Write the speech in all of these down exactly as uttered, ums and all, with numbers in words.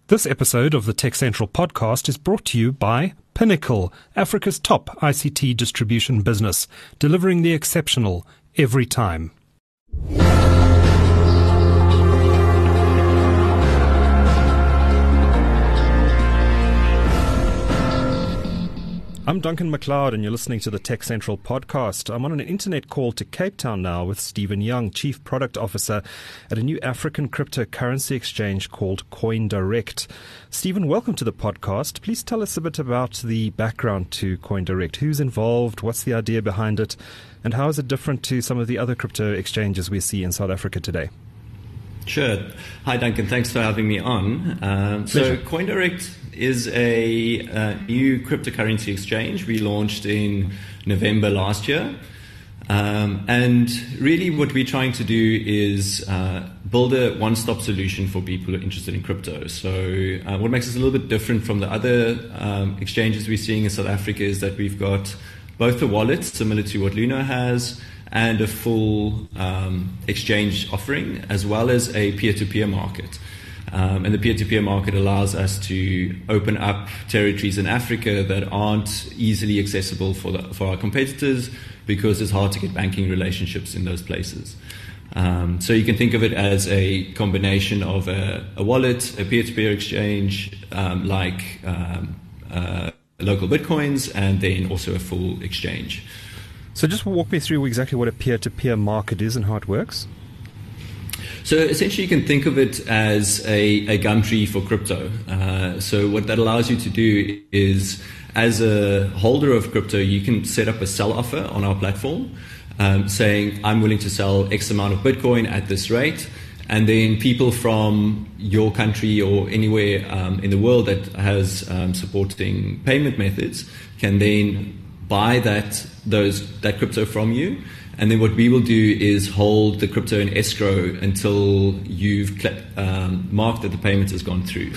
This episode of the Tech Central podcast is brought to you by Pinnacle, Africa's top I C T distribution business, delivering the exceptional every time. I'm Duncan McLeod, and you're listening to the Tech Central podcast. I'm on an internet call to Cape Town now with Stephen Young, Chief Product Officer at a new African cryptocurrency exchange called CoinDirect. Stephen, welcome to the podcast. Please tell us a bit about the background to CoinDirect. Who's involved? What's the idea behind it? And how is it different to some of the other crypto exchanges we see in South Africa today? Sure. Hi, Duncan. Thanks for having me on. Um, so CoinDirect is a uh, new cryptocurrency exchange we launched in November last year. Um, and really what we're trying to do is uh, build a one-stop solution for people who are interested in crypto. So uh, what makes us a little bit different from the other um, exchanges we're seeing in South Africa is that we've got both a wallet, similar to what Luno has, and a full um, exchange offering, as well as a peer-to-peer market. Um, and the peer-to-peer market allows us to open up territories in Africa that aren't easily accessible for, the, for our competitors because it's hard to get banking relationships in those places. Um, so you can think of it as a combination of a, a wallet, a peer-to-peer exchange, um, like um, uh, local bitcoins, and then also a full exchange. So just walk me through exactly what a peer-to-peer market is and how it works. So essentially you can think of it as a, a Gumtree for crypto. Uh, so what that allows you to do is, as a holder of crypto, you can set up a sell offer on our platform um, saying, I'm willing to sell X amount of Bitcoin at this rate. And then people from your country or anywhere um, in the world that has um, supporting payment methods can then buy that those that crypto from you. And then what we will do is hold the crypto in escrow until you've um, marked that the payment has gone through.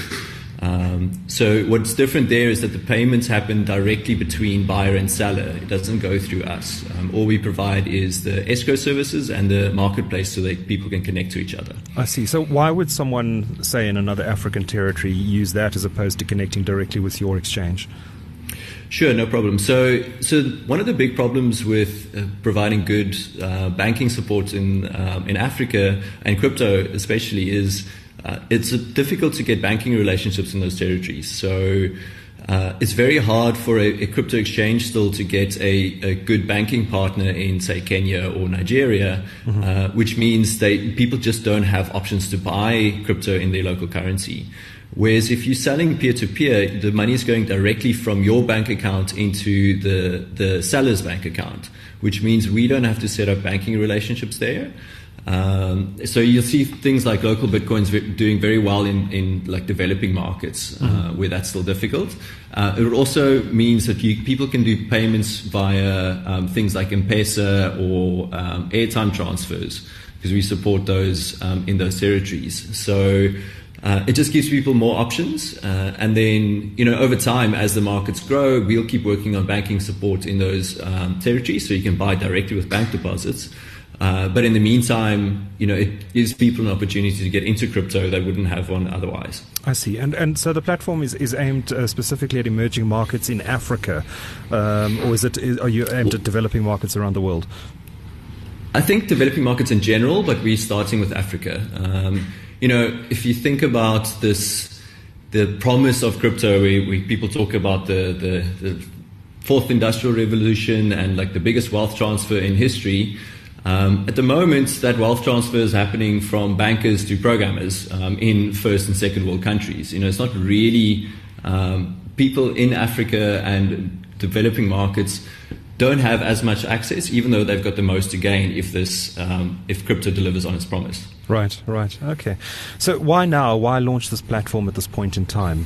Um, so what's different there is that the payments happen directly between buyer and seller. It doesn't go through us. Um, all we provide is the escrow services and the marketplace so that people can connect to each other. I see. So why would someone, say in another African territory, use that as opposed to connecting directly with your exchange? Sure, no problem. So, so one of the big problems with uh, providing good uh, banking support in um, in Africa and crypto especially is uh, it's difficult to get banking relationships in those territories. So uh, it's very hard for a, a crypto exchange still to get a, a good banking partner in, say, Kenya or Nigeria, mm-hmm. uh, which means they people just don't have options to buy crypto in their local currency. Whereas if you're selling peer-to-peer, the money is going directly from your bank account into the, the seller's bank account, which means we don't have to set up banking relationships there. Um, so you'll see things like local Bitcoins doing very well in, in like developing markets, uh, mm-hmm. where that's still difficult. Uh, it also means that you, people can do payments via um, things like M-Pesa or um, airtime transfers, because we support those um, in those territories. So Uh, it just gives people more options, uh, and then, you know, over time, as the markets grow, we'll keep working on banking support in those um, territories, so you can buy directly with bank deposits. Uh, but in the meantime, you know, it gives people an opportunity to get into crypto they wouldn't have one otherwise. I see. And and so the platform is, is aimed uh, specifically at emerging markets in Africa, um, or is it? Is, are you aimed at developing markets around the world? I think developing markets in general, but we're starting with Africa. Um, You know, if you think about this, the promise of crypto, where, where people talk about the, the, the fourth industrial revolution and like the biggest wealth transfer in history, um, at the moment that wealth transfer is happening from bankers to programmers um, in first and second world countries. You know, it's not really um, people in Africa and developing markets don't have as much access, even though they've got the most to gain if this um, if crypto delivers on its promise. Right, right, okay. So why now? Why launch this platform at this point in time?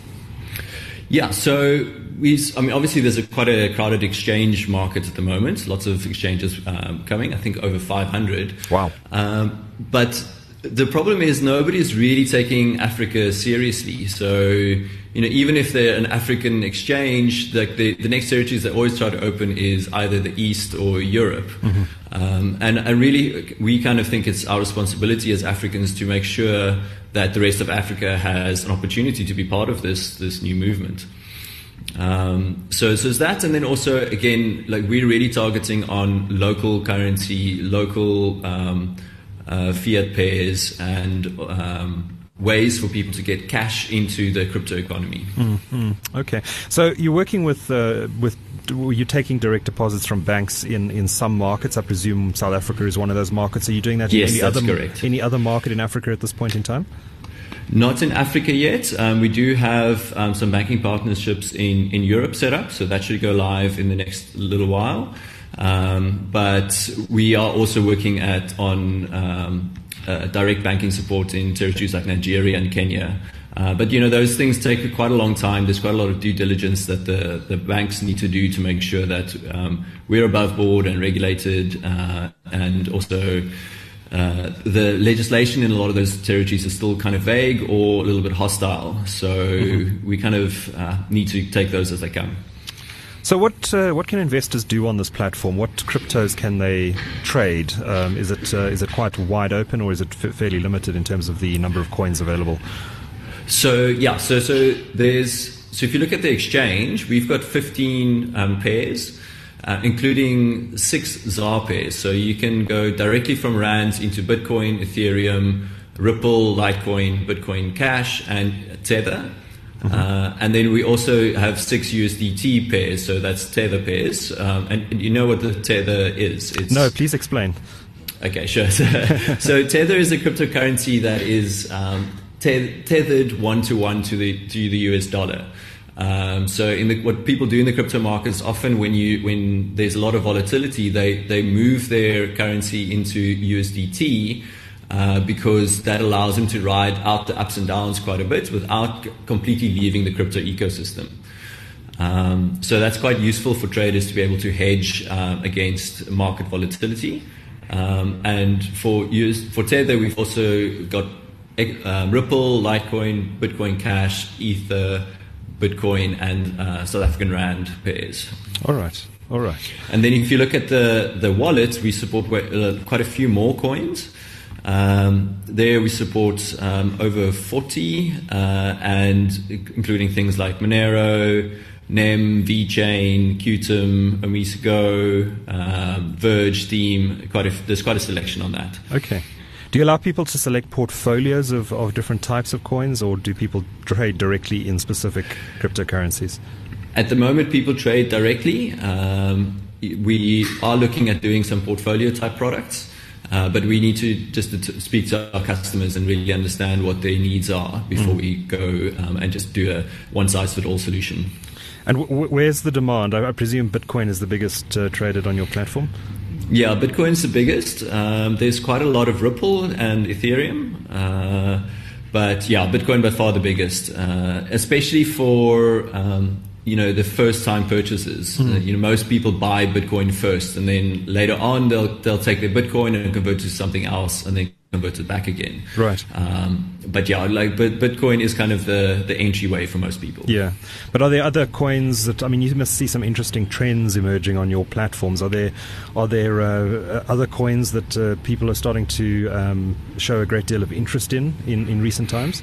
Yeah, so we. I mean, obviously, there's a quite a crowded exchange market at the moment. Lots of exchanges um, coming. I think over five hundred. Wow. Um, but the problem is nobody's really taking Africa seriously. So, you know, even if they're an African exchange, like the, the next territories they always try to open is either the East or Europe. Mm-hmm. Um, and, and really, we kind of think it's our responsibility as Africans to make sure that the rest of Africa has an opportunity to be part of this this new movement. Um, so, so it's that, and then also again, like we're really targeting on local currency, local um, uh, fiat pairs, and um, ways for people to get cash into the crypto economy. Mm-hmm. Okay, so you're working with uh, with you're taking direct deposits from banks in, in some markets. I presume South Africa is one of those markets. Are you doing that yes, in any that's other correct. any other market in Africa at this point in time? Not in Africa yet. Um, we do have um, some banking partnerships in, in Europe set up, so that should go live in the next little while. Um, but we are also working at on um, uh, direct banking support in territories like Nigeria and Kenya. Uh, but, you know, those things take quite a long time. There's quite a lot of due diligence that the, the banks need to do to make sure that um, we're above board and regulated, uh, and also Uh, the legislation in a lot of those territories is still kind of vague or a little bit hostile. So mm-hmm. we kind of uh, need to take those as they come. So what uh, what can investors do on this platform? What cryptos can they trade? Um, is it uh, is it quite wide open, or is it f- fairly limited in terms of the number of coins available? So yeah, so so there's so if you look at the exchange, we've got fifteen um, pairs. Uh, including six Z A R pairs. So you can go directly from rands into Bitcoin, Ethereum, Ripple, Litecoin, Bitcoin Cash, and Tether. Mm-hmm. Uh, and then we also have six U S D T pairs, so that's Tether pairs. Um, and, and you know what the Tether is? It's, no, please explain. Okay, sure. So, so Tether is a cryptocurrency that is um, te- tethered one-to-one to the to the U S dollar. Um, so in the, what people do in the crypto markets, often when you when there's a lot of volatility, they they move their currency into U S D T uh, because that allows them to ride out the ups and downs quite a bit without completely leaving the crypto ecosystem. Um, so that's quite useful for traders to be able to hedge uh, against market volatility. Um, and for use, for Tether, we've also got uh, Ripple, Litecoin, Bitcoin Cash, Ether, Bitcoin, and uh, South African Rand pairs. All right, all right. And then if you look at the, the wallet, we support uh, quite a few more coins. Um, there we support um, over forty, uh, and including things like Monero, N E M, VeChain, Qtum, Omisego, um, Verge, Steem. Quite a, there's quite a selection on that. Okay. Do you allow people to select portfolios of, of different types of coins, or do people trade directly in specific cryptocurrencies? At the moment, people trade directly. Um, we are looking at doing some portfolio type products, uh, but we need to just to speak to our customers and really understand what their needs are before mm. we go um, and just do a one-size-fits-all solution. And w- where's the demand? I, I presume Bitcoin is the biggest uh, traded on your platform? Yeah, Bitcoin's the biggest. Um, there's quite a lot of Ripple and Ethereum. Uh, but yeah, Bitcoin by far the biggest, uh, especially for, um, you know, the first time purchases. Mm. Uh, you know, most people buy Bitcoin first, and then later on they'll, they'll take their Bitcoin and convert to something else and then convert it back again. Right. Um, but yeah, like, but Bitcoin is kind of the, the entryway for most people. Yeah. But are there other coins that, I mean, you must see some interesting trends emerging on your platforms. Are there, are there uh, other coins that uh, people are starting to um, show a great deal of interest in, in, in recent times?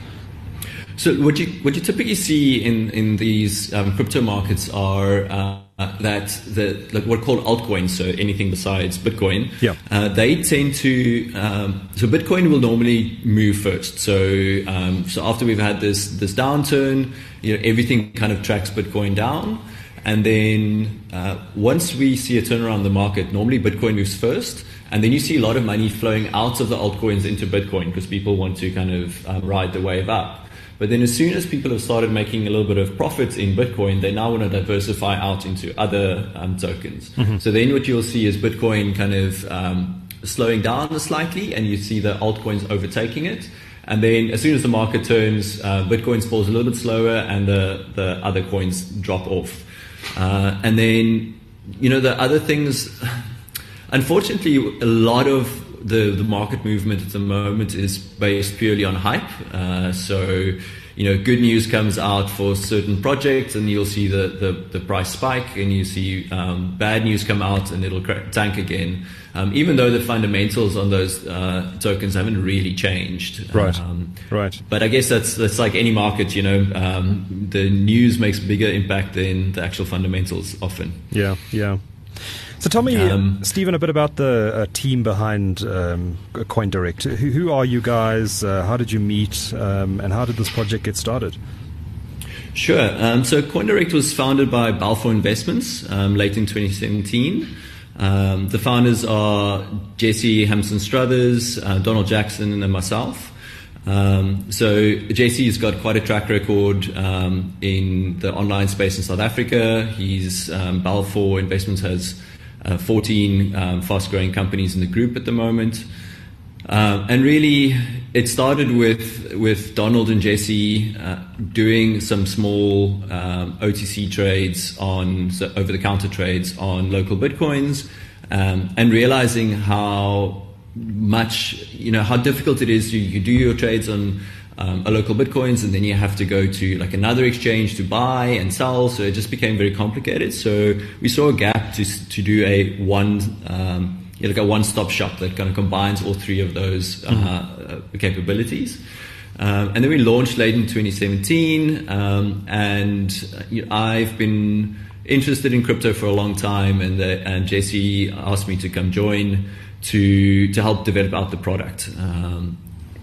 So what you what you typically see in in these um, crypto markets are uh, that the like what are called altcoins, so anything besides Bitcoin. Yeah. Uh, they tend to um, so Bitcoin will normally move first. So um, so after we've had this this downturn, you know, everything kind of tracks Bitcoin down, and then uh, once we see a turnaround in the market, normally Bitcoin moves first. And then you see a lot of money flowing out of the altcoins into Bitcoin because people want to kind of um, ride the wave up. But then as soon as people have started making a little bit of profit in Bitcoin, they now want to diversify out into other um, tokens. Mm-hmm. So then what you'll see is Bitcoin kind of um, slowing down slightly, and you see the altcoins overtaking it. And then as soon as the market turns, uh, Bitcoin falls a little bit slower and the, the other coins drop off. Uh, and then, you know, the other things, unfortunately, a lot of the, the market movement at the moment is based purely on hype. Uh, so, you know, good news comes out for certain projects and you'll see the, the, the price spike, and you see um, bad news come out and it'll tank again. Um, even though the fundamentals on those uh, tokens haven't really changed. Right, um, right. But I guess that's that's like any market, you know, um, the news makes bigger impact than the actual fundamentals often. Yeah, yeah. So tell me, um, Stephen, a bit about the uh, team behind um, CoinDirect. Who, who are you guys? Uh, how did you meet? Um, and how did this project get started? Sure. Um, so CoinDirect was founded by Balfour Investments um, late in twenty seventeen. Um, the founders are Jesse Hampson Struthers, uh, Donald Jackson, and myself. Um, so Jesse has got quite a track record um, in the online space in South Africa. He's um, Balfour Investments has uh, fourteen um, fast-growing companies in the group at the moment. Um, and really, it started with with Donald and Jesse uh, doing some small um, O T C trades on so over-the-counter trades on local bitcoins, um, and realizing how much you know how difficult it is. You, you do your trades on um, a local bitcoins, and then you have to go to like another exchange to buy and sell. So it just became very complicated. So we saw a gap to to do a one. Um, You know, like a one-stop shop that kind of combines all three of those uh, uh, capabilities. Um, and then we launched late in twenty seventeen, um, and uh, you know, I've been interested in crypto for a long time, and the, and Jesse asked me to come join to to help develop out the product. Um,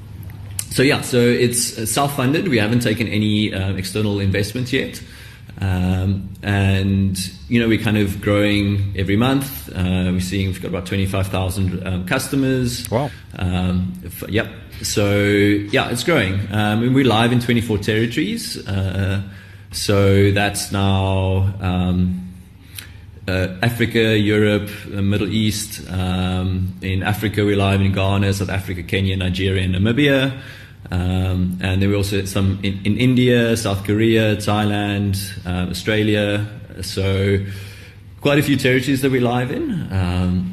so yeah, so it's self-funded. We haven't taken any uh, external investment yet. Um, and, you know, we're kind of growing every month. Uh, we're seeing we've got about twenty-five thousand um, customers. Wow. Um, f- yep. So, yeah, it's growing. Um, and we're live in twenty-four territories. Uh, so that's now um, uh, Africa, Europe, uh, Middle East. Um, in Africa, we're live in Ghana, South Africa, Kenya, Nigeria, and Namibia. Um, and then we also had some in, in India, South Korea, Thailand, uh, Australia. So quite a few territories that we're live in. Um,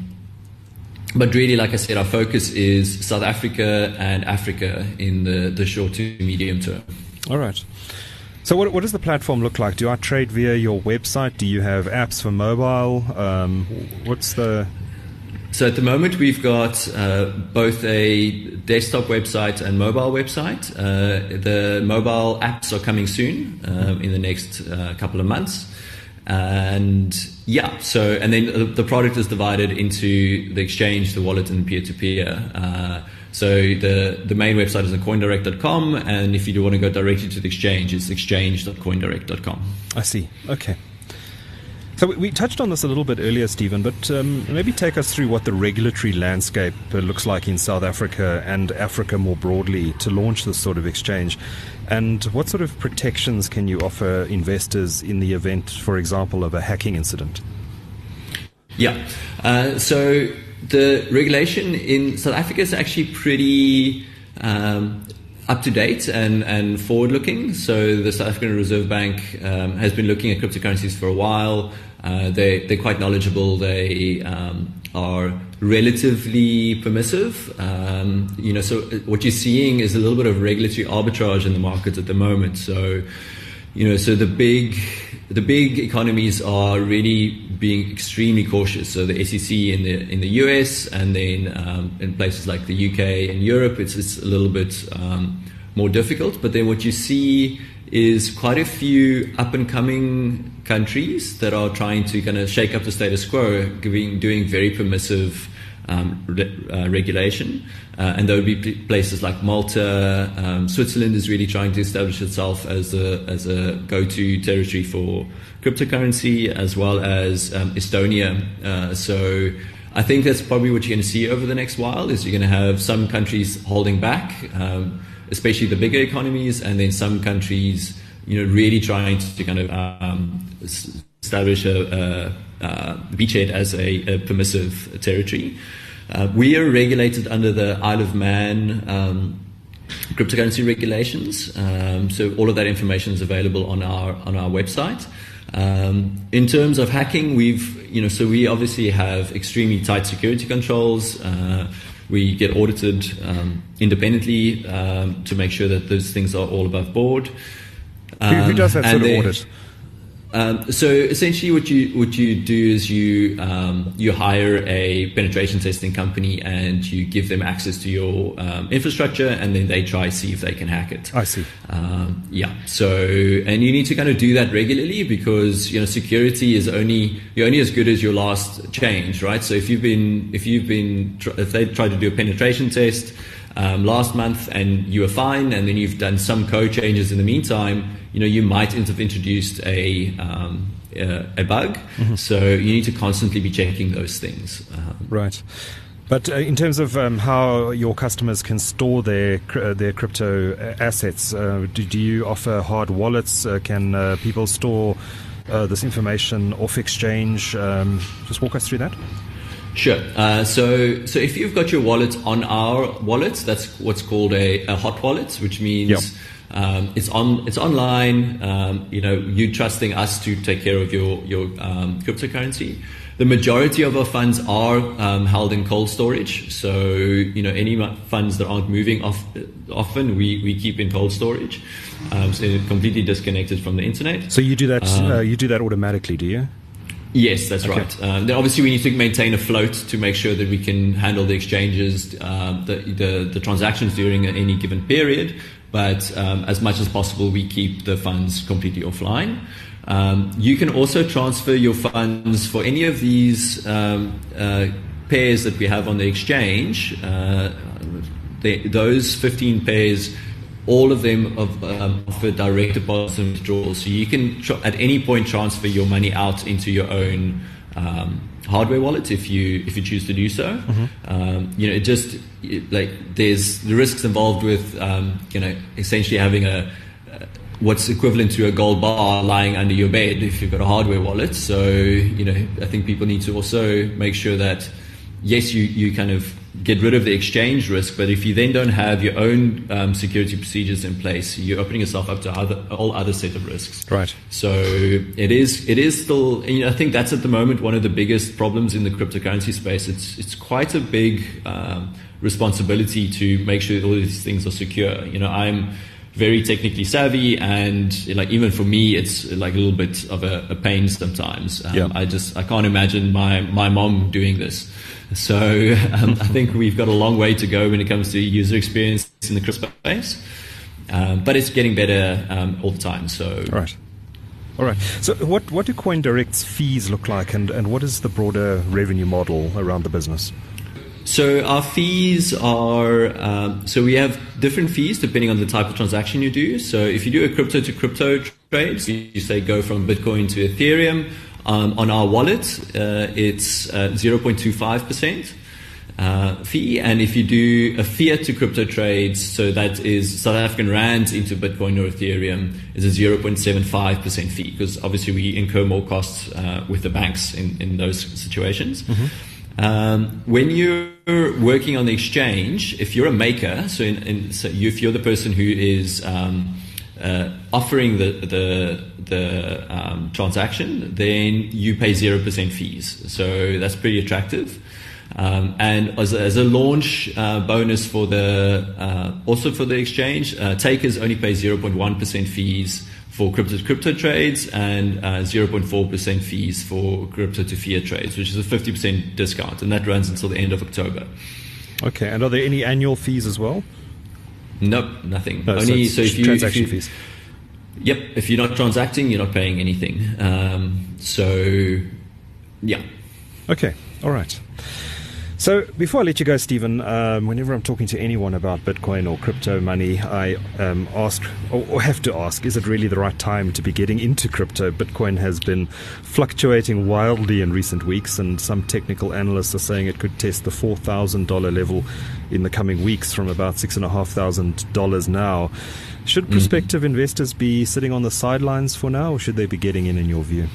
but really, like I said, our focus is South Africa and Africa in the, the short to medium term. All right. So what, what does the platform look like? Do I trade via your website? Do you have apps for mobile? Um, what's the... So at the moment, we've got uh, both a desktop website and mobile website. Uh, the mobile apps are coming soon, um, in the next uh, couple of months. And yeah, so, and then the, the product is divided into the exchange, the wallet, and peer-to-peer. Uh, so the, the main website is coindirect dot com, and if you do want to go directly to the exchange, it's exchange dot coindirect dot com. I see. Okay. So we touched on this a little bit earlier, Stephen, but um, maybe take us through what the regulatory landscape looks like in South Africa and Africa more broadly to launch this sort of exchange. And what sort of protections can you offer investors in the event, for example, of a hacking incident? Yeah. Uh, so the regulation in South Africa is actually pretty... Um, up to date and, and forward looking. So the South African Reserve Bank um, has been looking at cryptocurrencies for a while. Uh, they, they're quite knowledgeable. They um, are relatively permissive. Um, you know, so what you're seeing is a little bit of regulatory arbitrage in the markets at the moment. So, you know, so the big the big economies are really being extremely cautious. So the S E C in the in the U S and then um, in places like the U K and Europe, it's it's a little bit um, more difficult. But then what you see is quite a few up and coming countries that are trying to kind of shake up the status quo, giving doing very permissive um, re- uh, regulation. Uh, and there would be places like Malta. Um, Switzerland is really trying to establish itself as a as a go-to territory for cryptocurrency, as well as um, Estonia. Uh, so I think that's probably what you're going to see over the next while. Is you're going to have some countries holding back, um, especially the bigger economies, and then some countries, you know, really trying to kind of um, establish a, a, a beachhead as a, a permissive territory. Uh, we are regulated under the Isle of Man um, cryptocurrency regulations, um, so all of that information is available on our on our website. Um, in terms of hacking, we've you know so we obviously have extremely tight security controls. Uh, We get audited um, independently um, to make sure that those things are all above board. Um, who, who does that sort of then, audit? Um, so essentially, what you what you do is you um, you hire a penetration testing company and you give them access to your um, infrastructure, and then they try see if they can hack it. I see. Um, yeah. So and you need to kind of do that regularly because you know security is only you're only as good as your last change, right? So if you've been if you've been if they try to do a penetration test um, last month and you were fine, and then you've done some code changes in the meantime, you know, you might have introduced a um, uh, a bug. Mm-hmm. So you need to constantly be checking those things. Um, right. But uh, in terms of um, how your customers can store their uh, their crypto assets, uh, do, do you offer hard wallets? Uh, can uh, people store uh, this information off exchange? Um, just walk us through that. Sure. Uh, so, so if you've got your wallet on our wallets, that's what's called a, a hot wallet, which means yep. um, it's on, it's online. Um, you know, you trusting us to take care of your your um, cryptocurrency. The majority of our funds are um, held in cold storage. So, you know, any funds that aren't moving off, often, we, we keep in cold storage. Um, so completely disconnected from the internet. So you do that. Um, uh, you do that automatically, do you? Yes, that's okay. right. Um, then obviously, we need to maintain a float to make sure that we can handle the exchanges, uh, the, the the transactions during any given period. But um, as much as possible, we keep the funds completely offline. Um, you can also transfer your funds for any of these um, uh, pairs that we have on the exchange. Uh, they, those fifteen pairs. All of them of, um, offer direct deposit and withdrawals. So you can, tr- at any point, transfer your money out into your own um, hardware wallet if you if you choose to do so. Mm-hmm. Um, you know, it just it, like there's the risks involved with um, you know essentially having a uh, what's equivalent to a gold bar lying under your bed if you've got a hardware wallet. So you know, I think people need to also make sure that yes, you you kind of get rid of the exchange risk, but if you then don't have your own um, security procedures in place, you're opening yourself up to other, all other set of risks. Right. So it is it is still, and, you know, I think that's at the moment one of the biggest problems in the cryptocurrency space. It's it's quite a big um, responsibility to make sure that all these things are secure. You know, I'm very technically savvy, and like even for me, it's like a little bit of a, a pain sometimes. Um, yeah. I just I can't imagine my my mom doing this. So um, I think we've got a long way to go when it comes to user experience in the crypto space, um, but it's getting better um, all the time. So all right, all right. So what what do CoinDirect's fees look like, and and what is the broader revenue model around the business? So our fees are, um, so we have different fees depending on the type of transaction you do. So if you do a crypto to crypto trade, you, you say go from Bitcoin to Ethereum, um, on our wallet, uh, it's uh, zero point two five percent uh, fee. And if you do a fiat to crypto trades, so that is South African rands into Bitcoin or Ethereum, is a zero point seven five percent fee, because obviously we incur more costs uh, with the banks in, in those situations. Mm-hmm. Um, when you're working on the exchange, if you're a maker, so, in, in, so you, if you're the person who is um, uh, offering the the, the um, transaction, then you pay zero percent fees. So that's pretty attractive. Um, and as a, as a launch uh, bonus for the uh, also for the exchange, uh, takers only pay zero point one percent fees for crypto to crypto trades, and uh, zero point four percent fees for crypto to fiat trades, which is a fifty percent discount, and that runs until the end of October. Okay, and are there any annual fees as well? Nope, nothing. No, Only so, so if you, transaction if you, fees. Yep, if you're not transacting, you're not paying anything. Um, so, yeah. Okay, all right. So before I let you go, Stephen, um, whenever I'm talking to anyone about Bitcoin or crypto money, I um, ask or, or have to ask, is it really the right time to be getting into crypto? Bitcoin has been fluctuating wildly in recent weeks, and some technical analysts are saying it could test the four thousand dollars level in the coming weeks from about six thousand five hundred dollars now. Should prospective mm. investors be sitting on the sidelines for now, or should they be getting in, in your view?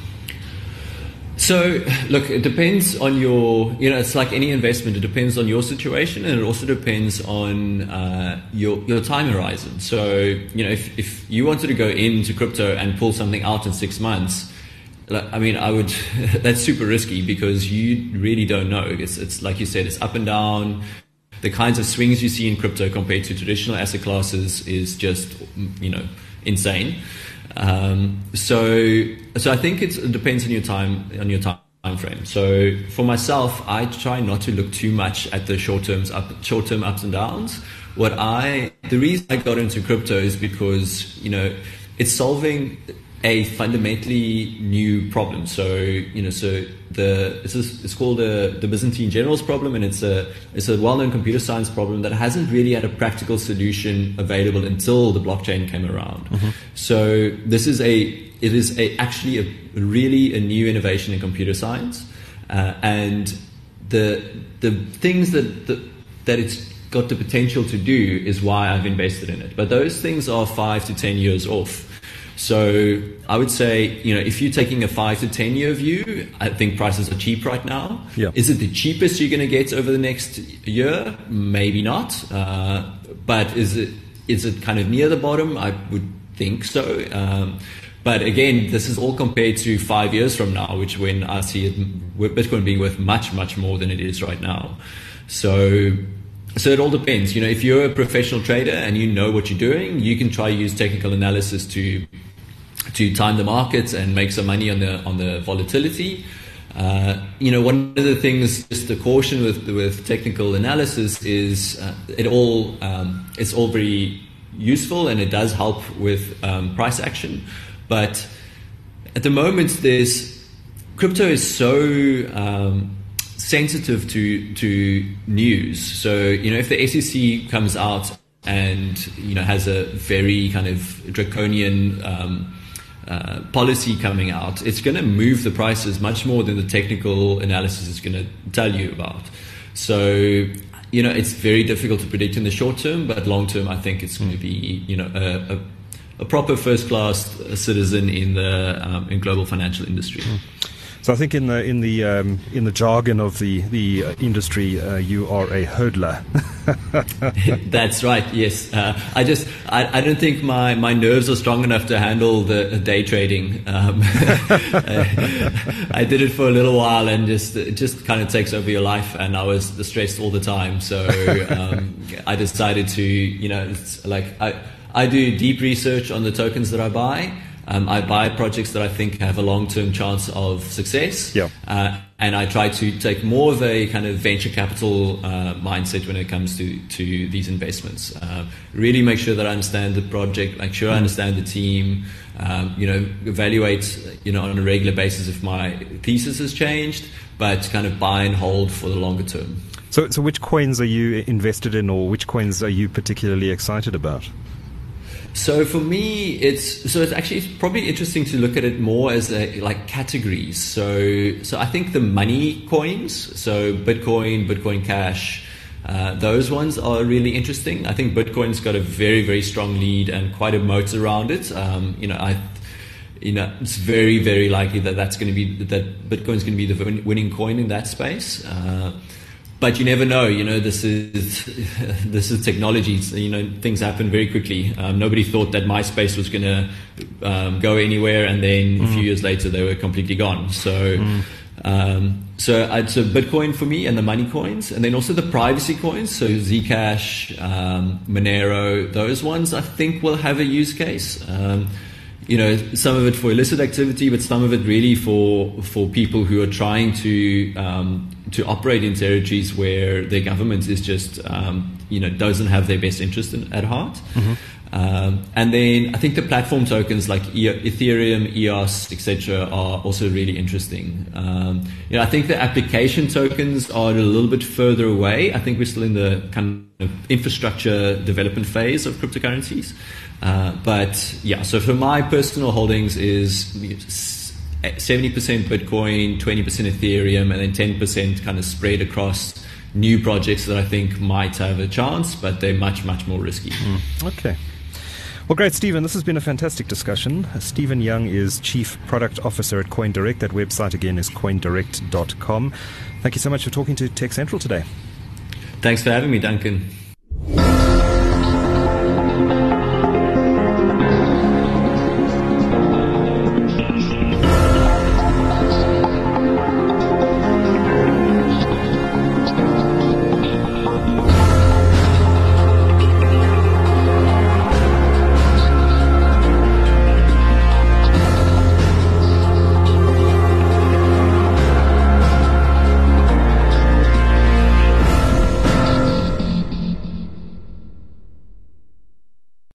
So, look, it depends on your, you know, it's like any investment. It depends on your situation, and it also depends on uh, your your time horizon. So, you know, if, if you wanted to go into crypto and pull something out in six months, I mean, I would, that's super risky, because you really don't know. It's, it's like you said, it's up and down. the kinds of swings you see in crypto compared to traditional asset classes is just, you know, insane. Um, so, so I think it's, it depends on your time, on your time. Time frame. So for myself, I try not to look too much at the short terms up, short term ups and downs. What I, the reason I got into crypto is because, you know, it's solving a fundamentally new problem. So, you know, so the, it's, a, it's called a, the Byzantine generals problem, and it's a, it's a well-known computer science problem that hasn't really had a practical solution available until the blockchain came around. Mm-hmm. So this is a, it is a, actually a really a new innovation in computer science, uh, and the the things that the, that it's got the potential to do is why I've invested in it. But those things are five to ten years off. So I would say, you know, if you're taking a five to ten year view, I think prices are cheap right now. Yeah. Is it the cheapest you're going to get over the next year? Maybe not. Uh, but is it is it kind of near the bottom? I would think so. Um, But again, this is all compared to five years from now, which when I see it, Bitcoin being worth much, much more than it is right now. So, so it all depends. You know, if you're a professional trader and you know what you're doing, you can try use technical analysis to to time the markets and make some money on the on the volatility. Uh, you know, one of the things, just a caution with with technical analysis is uh, it all um, it's all very useful and it does help with um, price action. But at the moment, there's crypto is so um, sensitive to to news. So you know, if the S E C comes out and you know has a very kind of draconian um, uh, policy coming out, it's going to move the prices much more than the technical analysis is going to tell you about. So you know, it's very difficult to predict in the short term, but long term, I think it's going to be you know a, a a proper first-class citizen in the um, in global financial industry. So I think in the in the um, in the jargon of the the uh, industry, uh, you are a hodler. That's right. Yes, uh, I just I, I don't think my, my nerves are strong enough to handle the uh, day trading. Um, I did it for a little while, and just it just kind of takes over your life, and I was stressed all the time. So um, I decided to you know it's like I. I do deep research on the tokens that I buy. Um, I buy projects that I think have a long-term chance of success. Yeah. Uh, and I try to take more of a kind of venture capital uh, mindset when it comes to, to these investments. Uh, really make sure that I understand the project, make sure I understand the team, um, you know, evaluate, you know, on a regular basis if my thesis has changed, but kind of buy and hold for the longer term. So, so which coins are you invested in, or which coins are you particularly excited about? So for me, it's so it's actually it's probably interesting to look at it more as a, like categories. So so I think the money coins, so Bitcoin, Bitcoin Cash, uh, those ones are really interesting. I think Bitcoin's got a very very strong lead and quite a moat around it. Um, you know, I you know it's very very likely that that's going to be that Bitcoin's going to be the winning coin in that space. Uh, But you never know, you know, this is this is technology. So, you know, things happen very quickly. Um, nobody thought that MySpace was going to um, go anywhere, and then mm. a few years later they were completely gone. So, mm. um, so I'd so Bitcoin for me, and the money coins, and then also the privacy coins. So Zcash, um, Monero, those ones I think will have a use case. Um, you know, some of it for illicit activity, but some of it really for for people who are trying to um, to operate in territories where their government is just um, you know doesn't have their best interest in, at heart. Mm-hmm. Um, and then I think the platform tokens like Ethereum, E O S, et cetera, are also really interesting. Um, you know, I think the application tokens are a little bit further away. I think we're still in the kind of infrastructure development phase of cryptocurrencies. Uh, but yeah, so for my personal holdings is seventy percent Bitcoin, twenty percent Ethereum, and then ten percent kind of spread across new projects that I think might have a chance, but they're much, much more risky. Mm. Okay. Well, great, Stephen. This has been a fantastic discussion. Stephen Young is Chief Product Officer at CoinDirect. That website again is coin direct dot com. Thank you so much for talking to Tech Central today. Thanks for having me, Duncan.